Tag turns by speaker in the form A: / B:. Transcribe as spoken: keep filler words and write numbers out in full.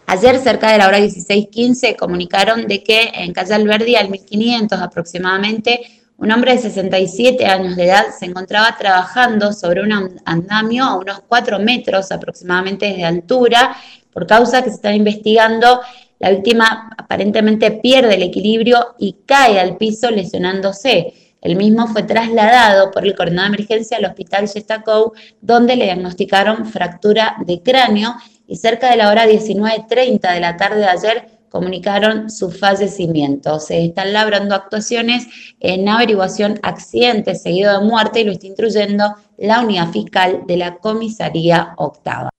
A: Ayer, cerca de la hora dieciséis quince, comunicaron de que en calle Alberdi, al mil quinientos aproximadamente, un hombre de sesenta y siete años de edad se encontraba trabajando sobre un andamio a unos cuatro metros aproximadamente de altura. Por causa que se están investigando, la víctima aparentemente pierde el equilibrio y cae al piso lesionándose. El mismo fue trasladado por el coordinador de emergencia al hospital Yestacou, donde le diagnosticaron fractura de cráneo, y cerca de la hora diecinueve treinta de la tarde de ayer comunicaron su fallecimiento. Se están labrando actuaciones en averiguación accidente seguido de muerte y lo está instruyendo la unidad fiscal de la comisaría octava.